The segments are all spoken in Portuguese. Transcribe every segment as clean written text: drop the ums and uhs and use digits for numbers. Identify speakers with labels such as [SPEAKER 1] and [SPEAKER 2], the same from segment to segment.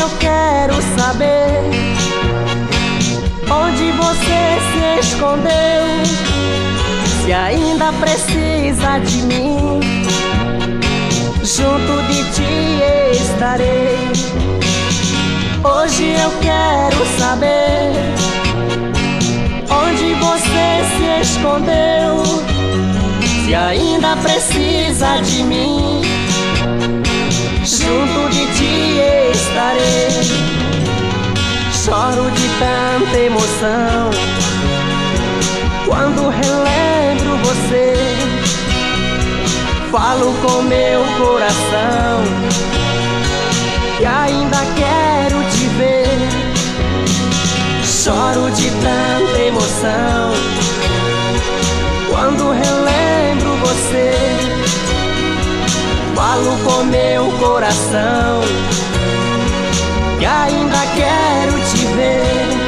[SPEAKER 1] eu quero saber onde você se escondeu, se ainda precisa de mim, junto de ti estarei. Hoje eu quero saber onde você se escondeu, se ainda precisa de mim, junto de ti estarei. Choro de tanta emoção quando relembro você, falo com meu coração que ainda quero te ver. Choro de tanta emoção quando relembro você, falo com meu coração que ainda quero te ver.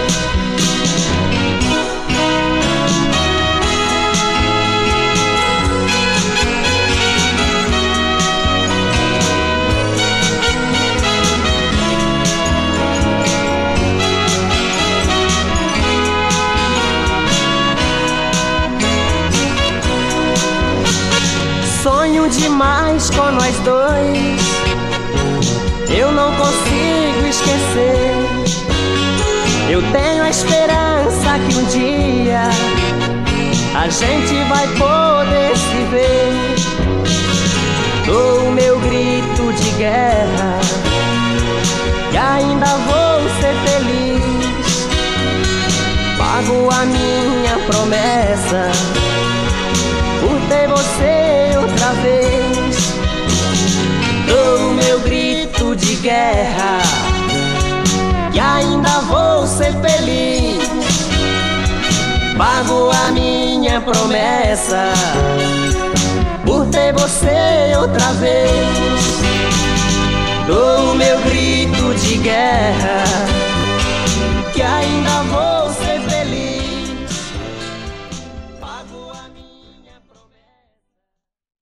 [SPEAKER 1] Sonho demais com nós dois, eu não consigo esquecer. Eu tenho a esperança que um dia a gente vai poder se ver. Dou o meu grito de guerra e ainda vou ser feliz. Pago a minha promessa por ter você outra vez. Dou o meu grito de guerra e ainda vou ser feliz. Pago a minha promessa por ter você outra vez. Dou o meu grito de guerra